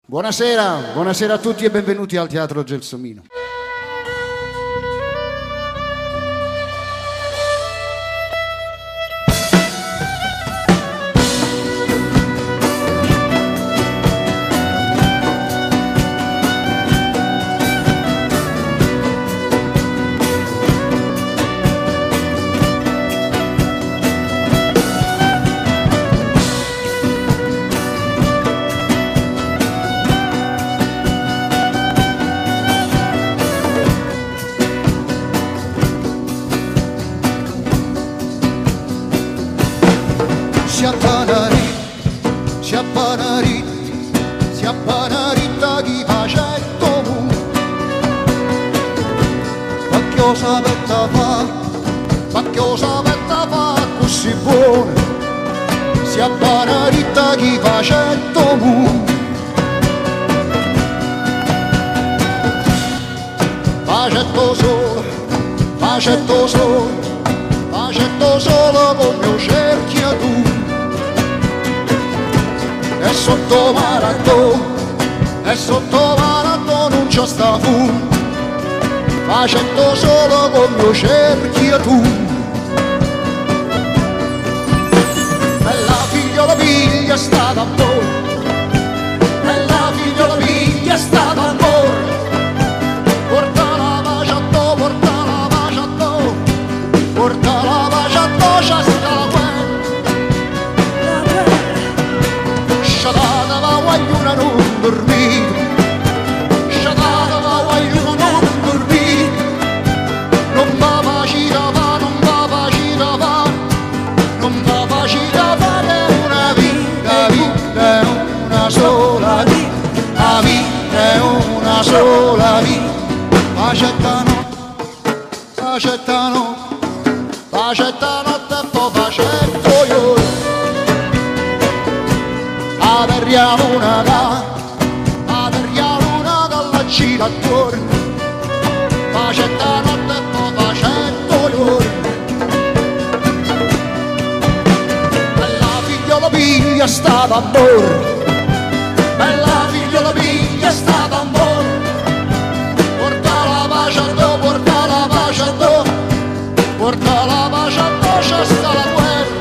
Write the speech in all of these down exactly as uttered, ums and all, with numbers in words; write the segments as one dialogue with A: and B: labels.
A: Buonasera, buonasera a tutti e benvenuti al Teatro Gelsomino.
B: Si appanarit, si appanarit, si appanarit chi facetto mu. Ma che lo sapete fa, ma che lo sapete fa così buono. Si appanarit chi facetto mu. Facetto solo, facetto solo, facetto solo con mio cerchio tu. E sotto maratona, e sotto maratona non c'è sta fu, facendo solo con mio cerchio tu. Bella figliola mia è stata amore, bella figliola mia è stata amore, porta la pace a to, porta la pace a to, porta la pace a to, c'è sta la guerra. Sciatata va guagliuna non dormire, sciatata va guagliuna non dormire, non va facile fa, non va facile fa, non va facile fare una vita, vita è una sola vita, la vita è una sola vita. Facetta notte, facetta notte, facetta notte e poi facetto io. Aperriamo una galla, aperriamo una galla gira attorno, facetta notte e poi facetto giorno. Bella figliola mia è stata amore, bella figliola mia è stata amore, porta la pace a te, porta la pace a te, porta la pace a te, c'è sta la guerra.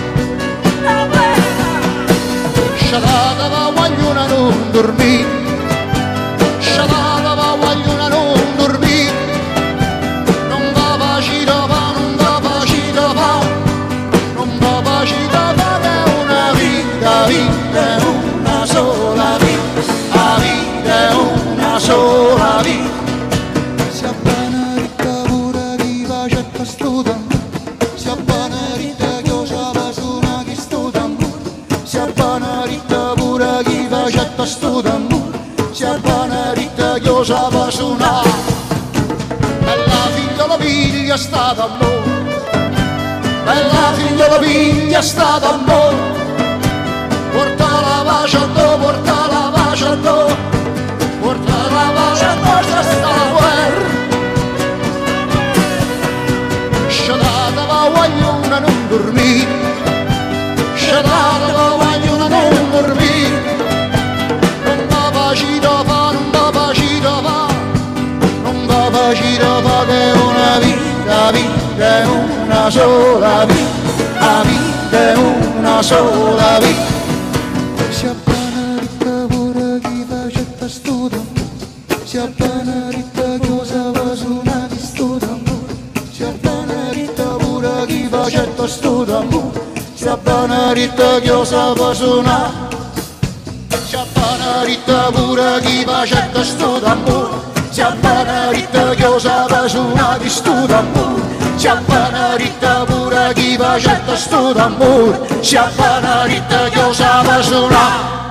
B: Sciatata va guagliuna non dormire, sciatata va guagliuna non dormire, non va facile fa, non va facile fa, non va facile fa, è una vita, vita è una sola vita, la vita è una sola vita. Si appanarit pure chi facetta studa, si appanarit che osava suona chi studa, si appanarit pure chi facetta sto tamburo, si appanarit che osava suonare. Bella figliola mia è stata amore, bella figliola mia è stata amore, porta la pace a te, porta la pace a te, porta la pace a te, c'è sta la guerra. Sciatata va guagliuna non dormire, sciatata va guagliuna non dormire, non va facile fa, non va facile fa, non va facile fa, che è una vita, vita è una sola vita, la vita è una sola vita. Si appanarit pure chi facetta sto tamburo, si appanarit che osava suonare sto tamburo, si appanarit pure chi facetta sto tamburo, si appanarit che osava suonare, si appanarit pure chi facetta sto tamburo, si appanarit che osava suonare sto tamburo, si appanarit pure chi facetta sto tamburo, si appanarit che osava suonare.